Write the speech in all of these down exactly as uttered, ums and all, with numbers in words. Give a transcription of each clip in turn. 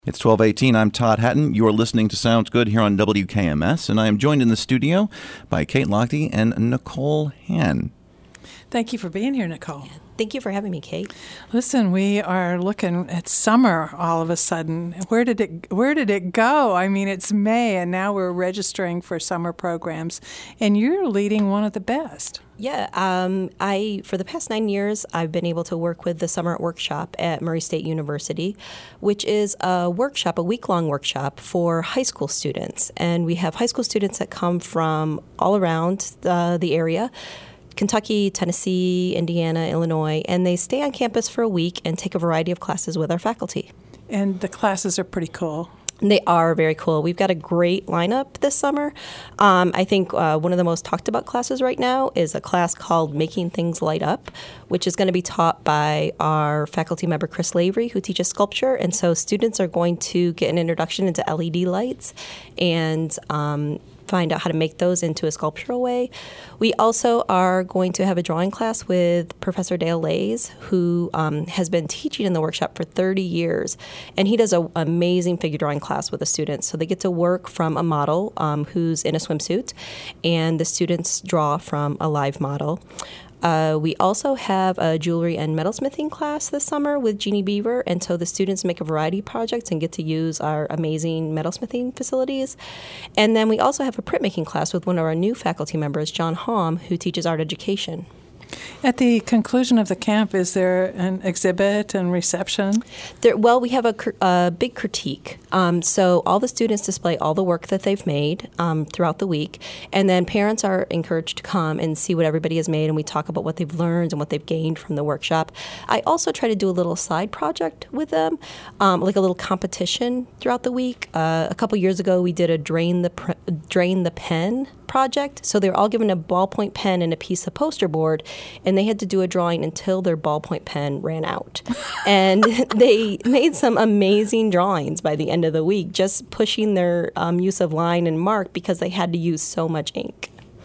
It's twelve eighteen. I'm Todd Hatton. You are listening to Sounds Good here on W K M S, and I am joined in the studio by Kate Lochte and Nicole Han. Thank you for being here, Nicole. Thank you for having me, Kate. Listen, we are looking at summer all of a sudden. Where did it Where did it go? I mean, it's May, and now we're registering for summer programs, and you're leading one of the best. Yeah, um, I for the past nine years, I've been able to work with the Summer Art Workshop at Murray State University, which is a workshop, a week-long workshop for high school students. And we have high school students that come from all around the, the area, Kentucky, Tennessee, Indiana, Illinois, and they stay on campus for a week and take a variety of classes with our faculty. And the classes are pretty cool. They are very cool. We've got a great lineup this summer. Um, I think uh, one of the most talked about classes right now is a class called Making Things Light Up, which is going to be taught by our faculty member, Chris Lavery, who teaches sculpture. And so students are going to get an introduction into L E D lights and um, find out how to make those into a sculptural way. We also are going to have a drawing class with Professor Dale Lays, who um, has been teaching in the workshop for thirty years, and he does an amazing figure drawing class with the students. So they get to work from a model um, who's in a swimsuit, and the students draw from a live model. Uh, we also have a jewelry and metalsmithing class this summer with Jeannie Beaver, and so the students make a variety of projects and get to use our amazing metalsmithing facilities. And then we also have a printmaking class with one of our new faculty members, John Hom, who teaches art education. At the conclusion of the camp, is there an exhibit and reception? There, well, we have a, a big critique. Um, so all the students display all the work that they've made um, throughout the week, and then parents are encouraged to come and see what everybody has made, and we talk about what they've learned and what they've gained from the workshop. I also try to do a little side project with them, um, like a little competition throughout the week. Uh, a couple years ago, we did a drain the pr- drain the pen project. So they were all given a ballpoint pen and a piece of poster board, and they had to do a drawing until their ballpoint pen ran out. And they made some amazing drawings by the end of the week, just pushing their um, use of line and mark because they had to use so much ink.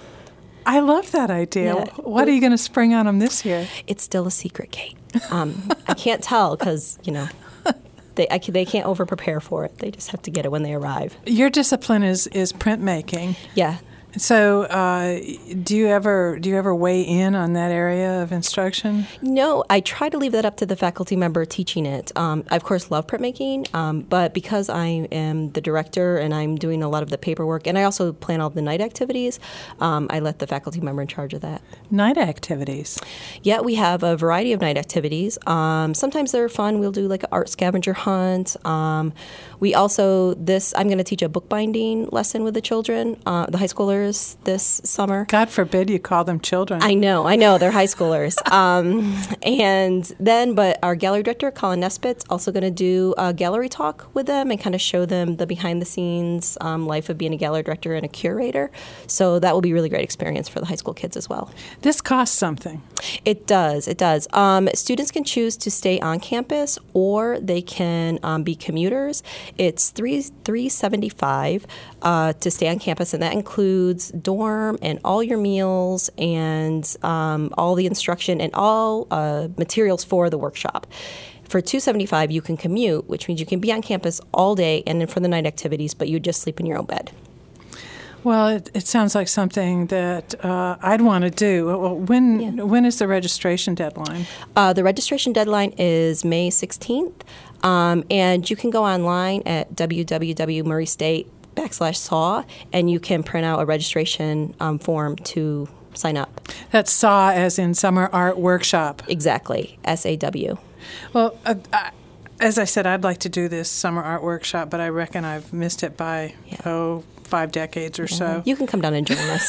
I love that idea. Yeah. What are you going to spring on them this year? It's still a secret, Kate. Um, I can't tell because, you know, They I, they can't over-prepare for it. They just have to get it when they arrive. Your discipline is, is printmaking. Yeah. So, uh, do you ever do you ever weigh in on that area of instruction? No, I try to leave that up to the faculty member teaching it. Um, I, of course, love printmaking, um, but because I am the director and I'm doing a lot of the paperwork, and I also plan all the night activities, um, I let the faculty member in charge of that. Night activities? Yeah, we have a variety of night activities. Um, sometimes they're fun. We'll do like an art scavenger hunt. Um, we also, this, I'm going to teach a bookbinding lesson with the children, uh, the high schoolers, this summer. God forbid you call them children. I know, I know, they're high schoolers. um, and then, but our gallery director, Colin Nesbitt's also going to do a gallery talk with them and kind of show them the behind-the-scenes um, life of being a gallery director and a curator. So that will be a really great experience for the high school kids as well. This costs something. It does, it does. Um, students can choose to stay on campus or they can um, be commuters. It's three three seventy five uh, to stay on campus, and that includes dorm and all your meals and um, all the instruction and all uh, materials for the workshop. For two seventy five, you can commute, which means you can be on campus all day and then for the night activities, but you just sleep in your own bed. Well, it, it sounds like something that uh, I'd want to do. Well, when yeah. when is the registration deadline? Uh, the registration deadline is May sixteenth, um, and you can go online at w w w dot murray state backslash saw, and you can print out a registration um, form to sign up. That's S A W as in Summer Art Workshop. Exactly, S A W. Well, uh, I, as I said, I'd like to do this Summer Art Workshop, but I reckon I've missed it by, yeah. oh, five decades or yeah. so. You can come down and join us.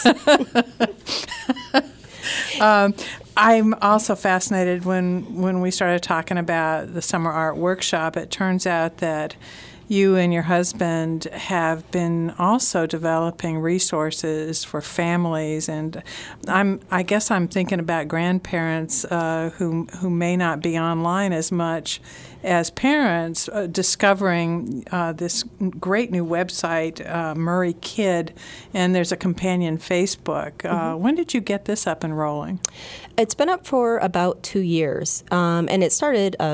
um, I'm also fascinated when, when we started talking about the Summer Art Workshop. It turns out that you and your husband have been also developing resources for families, and I'm I guess I'm thinking about grandparents uh, who who may not be online as much as parents, uh, discovering uh, this great new website, uh, Murray Kid, and there's a companion Facebook. Uh, mm-hmm. When did you get this up and rolling? It's been up for about two years, um, and it started. Uh,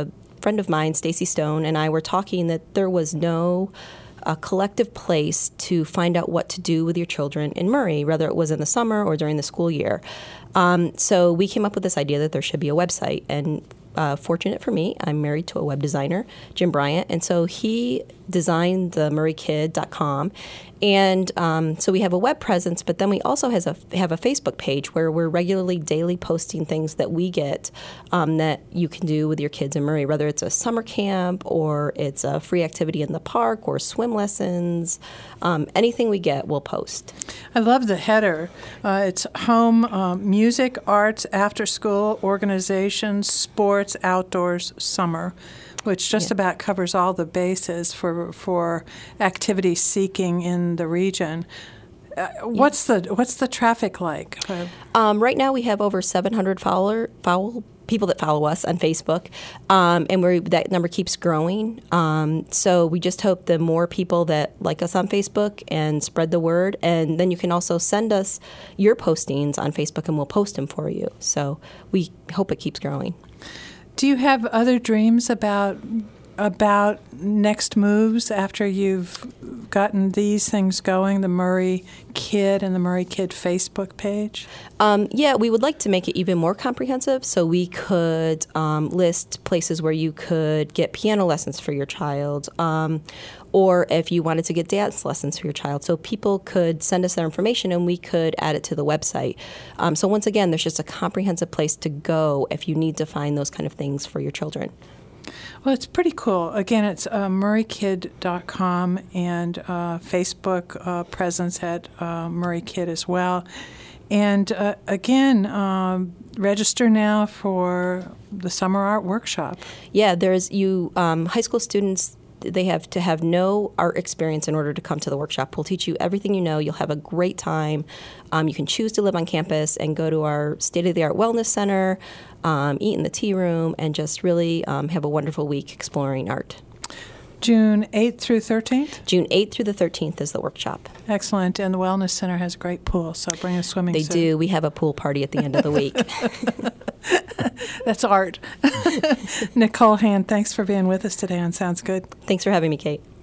friend of mine, Stacy Stone, and I were talking that there was no a collective place to find out what to do with your children in Murray, whether it was in the summer or during the school year. Um, so we came up with this idea that there should be a website. And uh, fortunate for me, I'm married to a web designer, Jim Bryant, and so he designed the murray kid dot com. And um, so we have a web presence, but then we also has a, have a Facebook page where we're regularly daily posting things that we get um, that you can do with your kids in Murray, whether it's a summer camp or it's a free activity in the park or swim lessons. Um, anything we get, we'll post. I love the header. Uh, it's home, um, music, arts, after-school, organizations, sports, outdoors, summer, which just Yeah. about covers all the bases for for activity seeking in the region. Uh, what's the what's the traffic like? Uh, Um, right now, we have over seven hundred follower, follow, people that follow us on Facebook, um, and we're, that number keeps growing. Um, so we just hope the more people that like us on Facebook and spread the word, and then you can also send us your postings on Facebook, and we'll post them for you. So we hope it keeps growing. Do you have other dreams about about next moves after you've gotten these things going, the Murray Kid and the Murray Kid Facebook page? Um, yeah, we would like to make it even more comprehensive, so we could um, list places where you could get piano lessons for your child, um, or if you wanted to get dance lessons for your child. So people could send us their information and we could add it to the website. Um, so once again, there's just a comprehensive place to go if you need to find those kind of things for your children. Well, it's pretty cool. Again, it's uh, murray kid dot com and uh, Facebook uh, presence at uh, Murray Kid as well. And uh, again, um, register now for the Summer Art Workshop. Yeah, there's you um, high school students. They have to have no art experience in order to come to the workshop. We'll teach you everything you know. You'll have a great time. Um, you can choose to live on campus and go to our state-of-the-art wellness center, um, eat in the tea room, and just really um, have a wonderful week exploring art. June eighth through thirteenth? June eighth through the thirteenth is the workshop. Excellent. And the Wellness Center has a great pool, so bring a swimming They suit. do. We have a pool party at the end of the week. That's art. Nicole Hand, thanks for being with us today on Sounds Good. Thanks for having me, Kate.